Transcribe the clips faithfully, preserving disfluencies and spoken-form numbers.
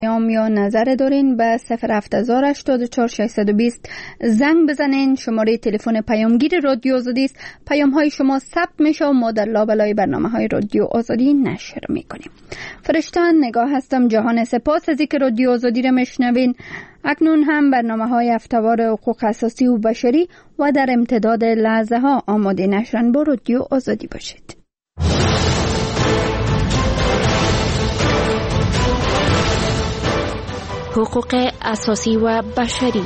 پیام یا نظر دارین به صفر هفت هزار هشتاد و چهار ششصد و بیست زنگ بزنین. شماره تلفن پیامگیر رادیو آزادی است. پیام های شما ثبت میشه و ما در لابلای برنامه های رادیو آزادی نشر میکنیم. فرشتان نگاه هستم. جهان سپاس از اینکه رادیو آزادی را میشنوین. اکنون هم برنامه های هفته‌وار حقوق اساسی و بشری و در امتداد لحظه ها آماده نشرن. با رادیو آزادی باشید. حقوق اساسی و بشری.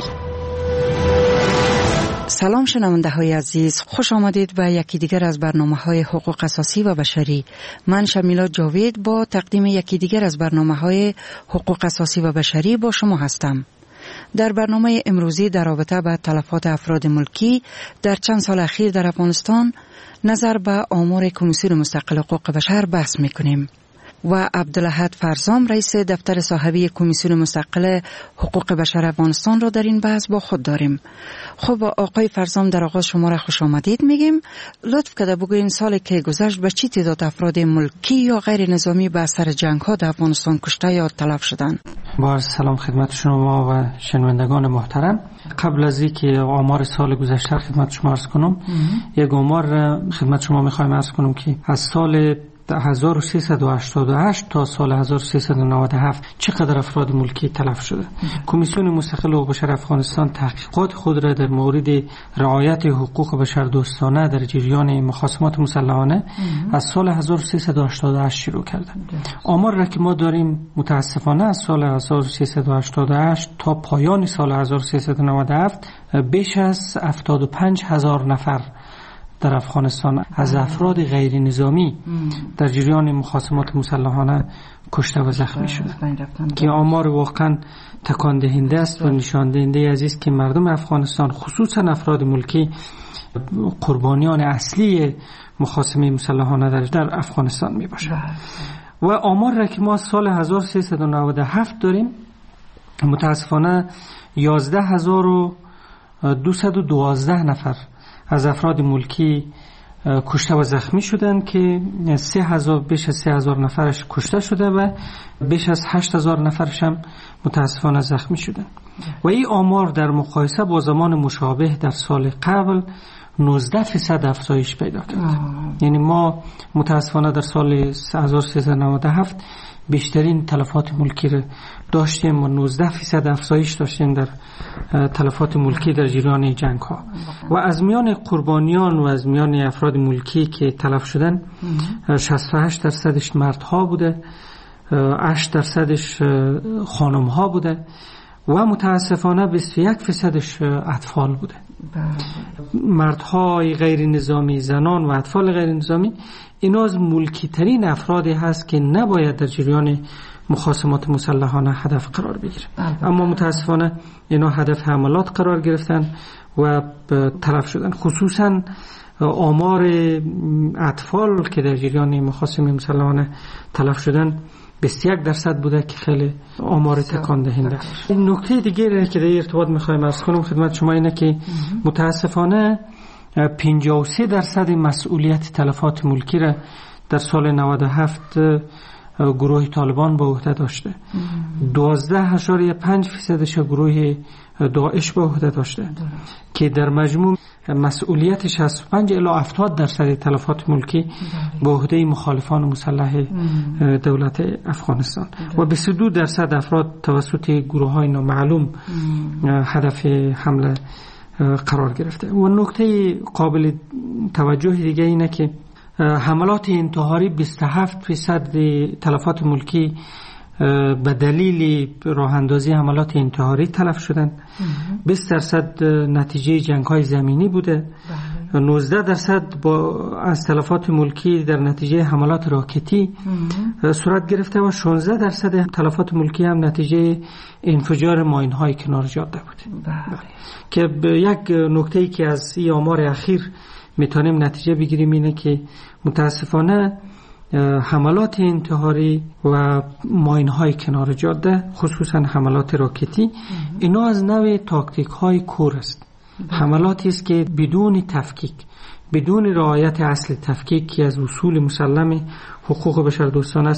سلام شنونده های عزیز، خوش آمدید به یکی دیگر از برنامه های حقوق اساسی و بشری. من شمیلا جاوید با تقدیم یکی دیگر از برنامه های حقوق اساسی و بشری با شما هستم. در برنامه امروزی در رابطه با تلفات افراد ملکی در چند سال اخیر در افغانستان نظر به آمار کمیسیون مستقل حقوق بشر بحث میکنیم و عبدالاحد فرزام رئیس دفتر صاحبی کمیسیون مستقل حقوق بشر افغانستان را در این بحث با خود داریم. خب آقای فرزام، در آغاز شما را خوش آمدید میگیم. لطف کرده بگوین سالی که گذشت به چی تعداد افراد ملکی یا غیر نظامی به اثر جنگ ها در افغانستان کشته یا تلف شدند؟ با سلام خدمت شما و شنوندگان محترم. قبل از اینکه آمار سال گذشته خدمت شما عرض کنم، یک آمار خدمت شما میخوایم عرض کنم که از سال هزار و سیصد و هشتاد و هشت تا سال هزار و سیصد و نود و هفت چقدر افراد ملکی تلف شده. کمیسیون مستقل حقوق بشر افغانستان تحقیقات خود را در مورد رعایت حقوق بشر دوستانه در جریان مخاصمات مسلحانه از سال هزار و سیصد و هشتاد و هشت شروع کرده. آمار را که ما داریم متاسفانه از سال هزار و سیصد و هشتاد و هشت تا پایان سال هزار و سیصد و نود و هفت بیش از هفتاد و پنج هزار نفر در افغانستان از افراد غیر نظامی در جریان مخاصمات مسلحانه کشته و زخمی شده که آمار واقعا تکان دهنده است و نشان دهنده از است که مردم افغانستان خصوصا افراد ملکی قربانیان اصلی مخاصمه مسلحانه در افغانستان می باشند. و آمار را که ما سال هزار و سیصد و نود و هفت داریم متاسفانه یازده هزار و دویست و دوازده نفر از افراد ملکی کشته و زخمی شدند که سه هزار بیش از سه هزار نفرش کشته شده و بیش از هشت هزار نفرش هم متاسفانه زخمی شدند. و این آمار در مقایسه با زمان مشابه در سال قبل نوزده فیصد افزایش پیدا کرد. یعنی ما متاسفانه در سال هزار و سیصد و نود و هفت بیشترین تلفات ملکی را داشتیم و نوزده فیصد افزایش داشتیم در تلفات ملکی در جریان جنگ ها. و از میان قربانیان و از میان افراد ملکی که تلف شدن شصت و هشت درصدش مردها بوده، هشت درصدش خانم ها بوده و متاسفانه بیست و یک فیصدش اطفال بوده. مردهای غیر نظامی، زنان و اطفال غیر نظامی اینا از ملکی ترین افرادی هست که نباید در جریان مخاصمات مسلحانه هدف قرار بگیره، اما متاسفانه اینا هدف حملات قرار گرفتن و تلف شدن. خصوصا آمار اطفال که در جریان مخاصمه مسلحانه تلف شدن بیست و یک درصد بوده که خیلی آمار تکان دهنده. نکته دیگه که در ارتباط میخوایم عرض کنم خدمت شما اینه که متاسفانه پنجاه و سه درصد مسئولیت تلفات ملکی را در سال نود و هفت گروه طالبان به عهده داشته، دوازده اشاریه پنج فیصدش گروه داعش به عهده داشته که در مجموع مسئولیت شصت و پنج الی هفتاد درصد تلفات ملکی به عهده مخالفان مسلح دولت افغانستان و بیست و دو درصد افراد توسط گروه‌های نامعلوم هدف حمله قرار گرفته. و نکته قابل توجه دیگه اینه که حملات انتحاری بیست و هفت فیصد تلفات ملکی به دلیل راه اندازی حملات انتحاری تلف شدند، بیست درصد نتیجه جنگ‌های زمینی بوده، نوزده درصد با از تلفات ملکی در نتیجه حملات راکتی صورت گرفته و شانزده درصد تلفات ملکی هم نتیجه انفجار ماین‌های کنار جاده بود. که یک نکته‌ای که از این آمار اخیر میتونیم نتیجه بگیریم اینه که متاسفانه حملات انتحاری و ماین‌های کنار جاده خصوصا حملات راکتی اینا از نوع تاکتیک های کور است. حملاتی است که بدون تفکیک، بدون رعایت اصل تفکیک که از اصول مسلم حقوق بشر دوستان است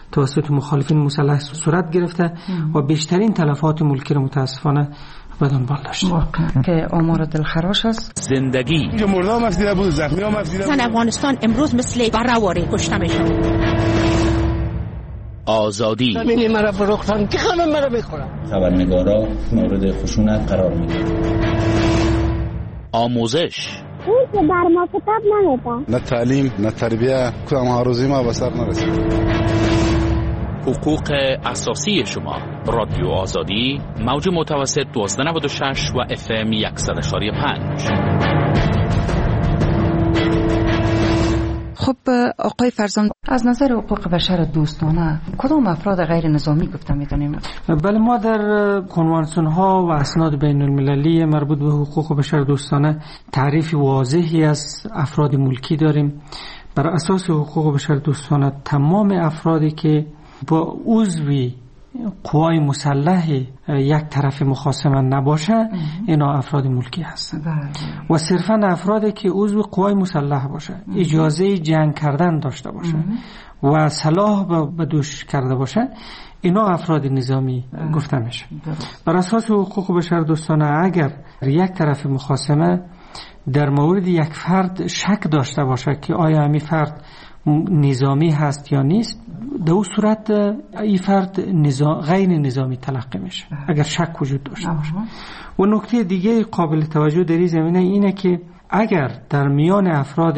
توسط مخالفین مسلح صورت گرفته و بیشترین تلفات ملکی را متاسفانه به دنبال داشته که آمار دلخراش است. زندگی اینجا مرده هم افزیده بود، زخمی هم افزیده بود. افغانستان امروز مثل برآواره کشته میشه. آزادی زمین مرا فروختن که همه مرا بخورن. خبرنگارا مورد خشونت قرار میدن. آموزش اون که بر ما کتاب نمیده. نه تعلیم نه تربیه، کدام آرزوی ما به سر نرسید. حقوق اساسی شما. رادیو آزادی موج متوسط دوازده نود و شش و اف ام صد و پنج. خب آقای فرزان، از نظر حقوق بشر دوستانه کدام افراد غیر نظامی گفته میتونیم؟ بله، ما در کنوانسیون ها و اسناد بین المللی مربوط به حقوق بشر دوستانه تعریف واضحی از افراد ملکی داریم. بر اساس حقوق بشر دوستانه تمام افرادی که با عضوی قوای مسلح یک طرف مخاصمه نباشه اینا افراد ملکی هستند و صرفا افرادی که عضو قوای مسلح باشه، اجازه جنگ کردن داشته باشه و سلاح به دوش کرده باشه، اینا افراد نظامی گفته میشه. بر اساس حقوق بشر دوستانه اگر یک طرف مخاصمه در مورد یک فرد شک داشته باشه که آیا همین فرد نظامی هست یا نیست، در اون صورت این فرد نظام غیر نظامی تلقی میشه اگر شک وجود داشته باشه. و نکته دیگه قابل توجه در این زمینه اینه که اگر در میان افراد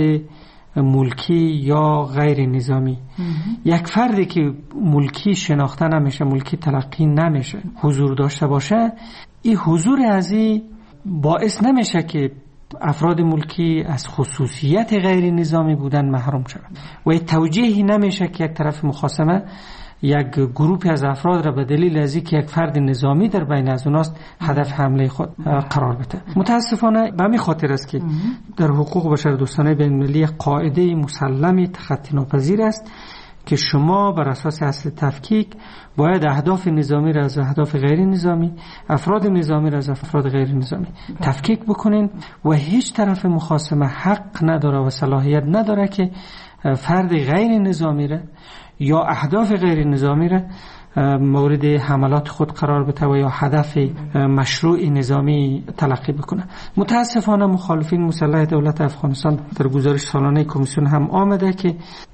ملکی یا غیر نظامی یک فردی که ملکی شناخته نمیشه، ملکی تلقی نمیشه، حضور داشته باشه، این حضور از این باعث نمیشه که افراد ملکی از خصوصیت غیر نظامی بودن محروم شود و این توجیهی نمیشه که یک طرف مخاصمه یک گروهی از افراد را به دلیل از اینکه یک فرد نظامی در بین از اوناست هدف حمله خود قرار بده. متاسفانه به همین خاطر است که در حقوق بشر دوستانه بین المللی قاعده مسلم تخطی ناپذیر است که شما بر اساس اصل تفکیک باید اهداف نظامی را از اهداف غیر نظامی، افراد نظامی را از افراد غیر نظامی تفکیک بکنین و هیچ طرف مخاصمه حق نداره و صلاحیت نداره که فرد غیر نظامی را یا اهداف غیر نظامی را مورد حملات خود قرار بده و یا هدف مشروع نظامی تلقی بکنه. متاسفانه مخالفین مسلح دولت افغانستان در گزارش سالانه کمیسیون هم آمده که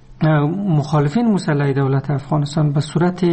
مخالفین مسلح دولت افغانستان به صورت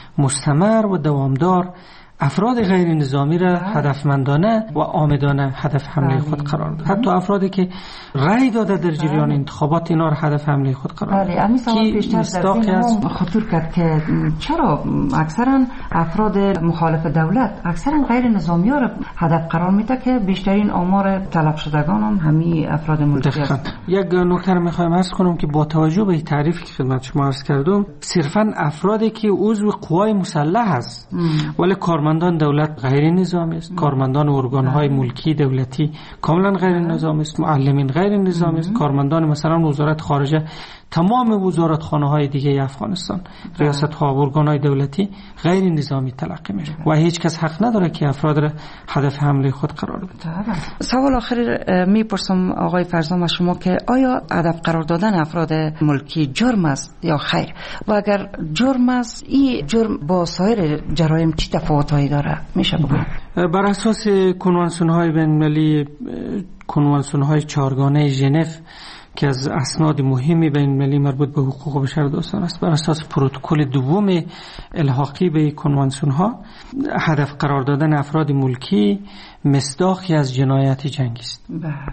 مستمر و دوامدار افراد غیر نظامی را هدفمندانه و عامدانه هدف حمله خود قرار داد. حتی افرادی که رأی داده در جریان انتخابات اینا را هدف حمله خود قرار داد. همین سوال بیشتر در ذهن خطور کرد که چرا اکثرا افراد مخالف دولت اکثرا غیر نظامی ها را هدف قرار میده که بیشترین آمار تلف شدگان هم همین افراد ملکی است. یک نکته میخوایم عرض کنم که با توجه به تعریفی که خدمت شما عرض کردم، صرفا افرادی که عضو قوای مسلح است ولی کارمندان دولت غیر نظامی است، کارمندان ارگان‌های ملکی دولتی کاملا غیر نظامی است، معلمین غیر نظامی است، کارمندان مثلا وزارت خارجه، تمام وزارتخانه‌های دیگه افغانستان، ریاست‌ها و ارگان‌های دولتی غیر نظامی تلقی میشه و هیچ کس حق نداره که افراد را هدف حمله خود قرار بده. سوال آخر میپرسم آقای فرزان از شما که آیا هدف قرار دادن افراد ملکی جرم است یا خیر؟ و اگر جرم است، این جرم با سایر جرایم چه تفاوت‌هایی داره؟ میشه بگوید؟ بر اساس کنوانسیون‌های بین‌المللی، کنوانسیون‌های چهارگانه ژنو که از اسناد مهمی بین المللی مربوط به حقوق بشر دوستان است، بر اساس پروتکل دوم الحاقی به کنوانسیون ها، هدف قرار دادن افراد ملکی مصداقی از جنایت جنگی است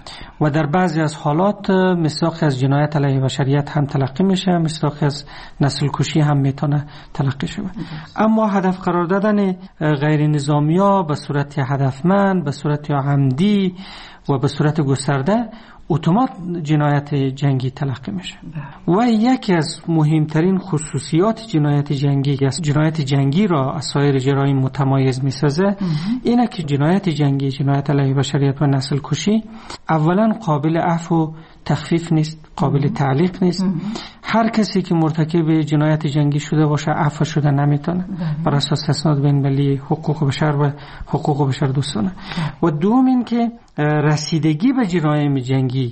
و در بعضی از حالات مصداقی از جنایت علیه بشریت هم تلقی میشه، مصداقی از نسل کشی هم میتونه تلقی شه. اما هدف قرار دادن غیر نظامی ها به صورت هدفمند، به صورت عمدی و به صورت گسترده اتومات جنایت جنگی تلقی میشه و یکی از مهمترین خصوصیات جنایت جنگی است، جنایت جنگی را از سایر جرایم متمایز میسازه، اینه که جنایت جنگی، جنایت علیه بشریت و نسل کشی اولا قابل عفو و تخفیف نیست، قابل تعلیق نیست. هر کسی که مرتکب جنایت جنگی شده باشه عفو شده نمیتونه بر اساس اسناد بین المللی حقوق بشر و حقوق بشر دوستانه. و دوم این که رسیدگی به جرایم جنگی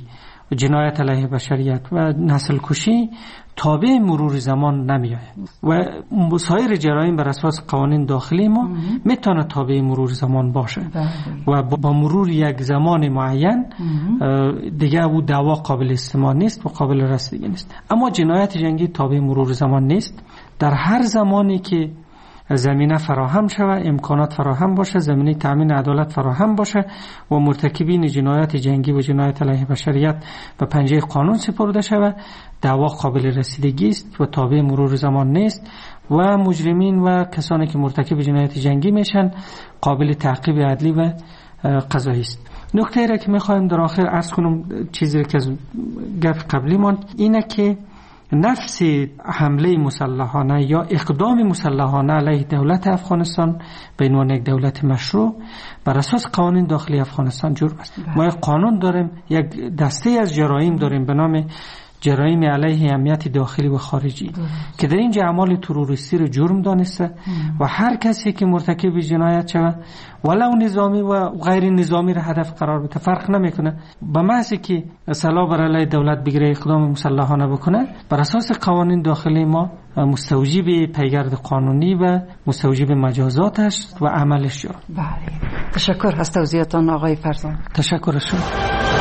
جنایت علیه بشریت و نسل کشی تابع مرور زمان نمیآید و سایر جرایم بر اساس قوانین داخلی ما میتونه تابع مرور زمان باشه و با مرور یک زمان معین دیگه او دعوا قابل استماع نیست و قابل رسیدگی نیست. اما جنایت جنگی تابع مرور زمان نیست. در هر زمانی که زمینه فراهم شود، امکانات فراهم باشه، زمینه تامین عدالت فراهم باشه و مرتکبین جنایت جنگی و جنایت علیه بشریت به پنجه قانون سپرده شود، دعوا قابل رسیدگی است و تابع مرور زمان نیست و مجرمین و کسانی که مرتکب جنایت جنگی میشن قابل تعقیب عدلی و قضایی است. نکته را که میخوایم در آخر عرض کنم، چیزی که از گفت قبلی ماند، اینه که نفس حمله مسلحانه یا اقدام مسلحانه علیه دولت افغانستان به عنوان یک دولت مشروع بر اساس قوانین داخلی افغانستان جرم است. ما یک قانون داریم، یک دسته از جرایم داریم به نام جرایم علیه امنیت داخلی و خارجی که در اینجا اعمال تروریستی رو جرم دانسته و هر کسی که مرتکب جنایت شود ولو نظامی و غیر نظامی را هدف قرار بده فرق نمیکنه، به محض که سلاح بر علیه دولت بگیره اقدام مسلحانه بکنه بر اساس قوانین داخلی ما مستوجب پیگرد قانونی و مستوجب مجازاتش و عملش جرم. بله، تشکر از توضیحاتتان آقای فرزان. تشکر از شما.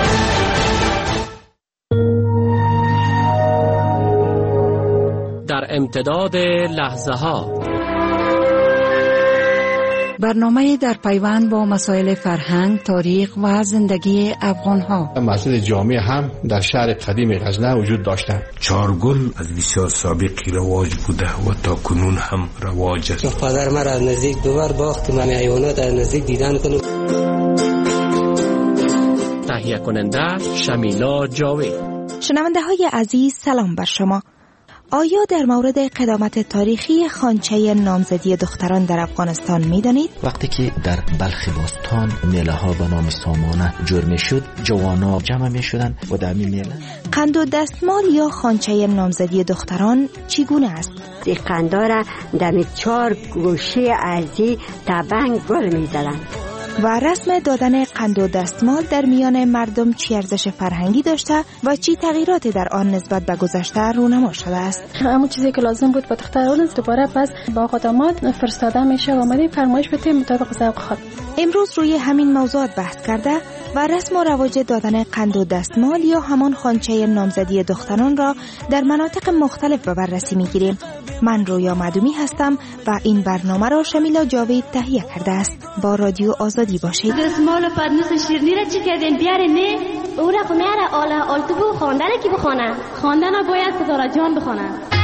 در امتداد لحظه ها برنامه در پیوند با مسائل فرهنگ، تاریخ و زندگی افغان ها. مسجد جامع هم در شهر قدیم غزنه وجود داشتند. چارگل از بسیار سابقی رواج بوده و تا کنون هم رواج است. پدر مرا از نزدیک دوبار باخت من حیوانات از نزدیک دیدن کنم. تهیه کننده شمیلا جاوید. شنونده های عزیز سلام بر شما. آیا در مورد قدامت تاریخی خوانچه نامزدی دختران در افغانستان می دانید؟ وقتی که در بلخ باستان میله ها به نام سامانه جور می شد، جوانا جمع می شدن و در می میله قند و دستمال یا خوانچه نامزدی دختران چگونه است؟ این قندا را در چهار گوشه ارضی تبنگ گل می زدن. و رسم دادن قند و دستمال در میان مردم چی ارزش فرهنگی داشته و چی تغییراتی در آن نسبت به گذشته رونما شده است؟ همون چیزی که لازم بود با دختران دوباره پس با خدمات فرستاده میشه و آمده فرمایش بده مطابق ذوق خود. امروز روی همین موضوعات بحث کرده و رسم و رواج دادن قند و دستمال یا همان خوانچه نامزدی دختران را در مناطق مختلف به بررسی میگیریم. من رویا معدومی هستم و این برنامه را شمیلا جاوید تهیه کرده است. با رادیو آزادی باشید. دستمال و پدنوس شیرنی را چی کردین بیاره نه؟ او را خونه را آله آلتو بو خواندن کی بخوانه؟ خواندن باید پدر جان بخوانه.